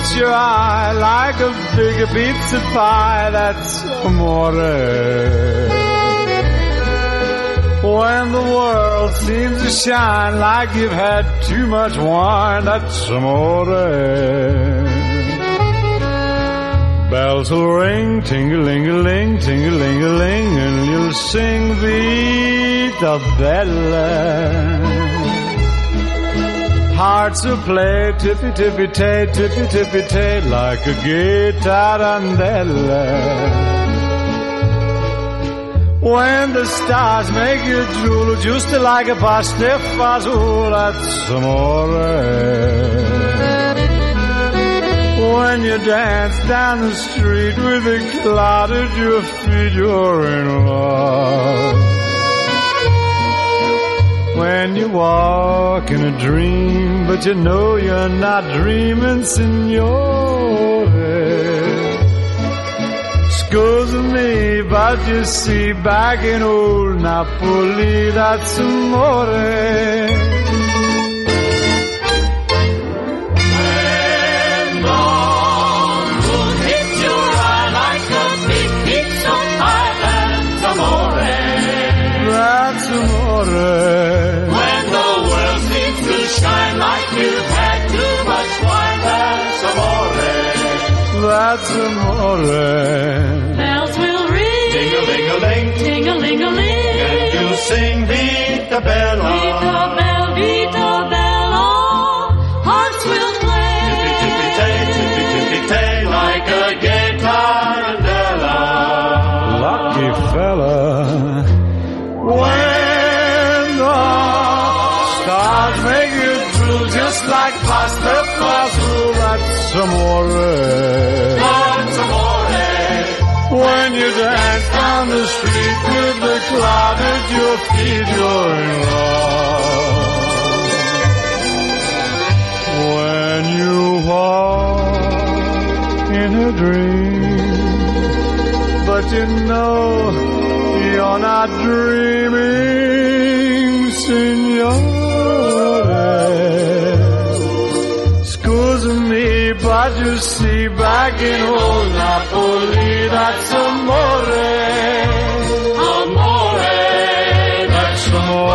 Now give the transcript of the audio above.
hits your eye like a big pizza pie, that's amore. When the world seems to shine like you've had too much wine, that's amore. Bells will ring, ting-a-ling-a-ling, ting-a-ling-a-ling, and you'll sing Vita Bella. Hearts will play tippy-tippy-tay, tippy-tippy-tay, like a gay tarantella. When the stars make you drool, just like a pasta fazool, that's amore. When you dance down the street with a cloud at your feet, you're in love. When you walk in a dream, but you know you're not dreaming, signore. Scusa me, but you see, back in old Napoli, that's amore. That's amore. When the world seems to shine like you've had too much wine, that's amore. That's amore. Bells will ring, ting-a-ling-a-ling, ting-a-ling-a-ling, and you'll sing Vita Bella. Vita Bella, Vita Bella. Hearts will play, Tippy-tippy-tay, tippy-tippy-tay, like a gay tarantella. Lucky fella. When the stars make you drool, just like pasta fazool, that's amore. That's amore. When you dance down the street with the cloud at your feet, you're in love. When you walk in a dream, but you know you're not dreaming, signore. Scusa me, but you see, back in old Napoli, that's amore. amore. That's amore.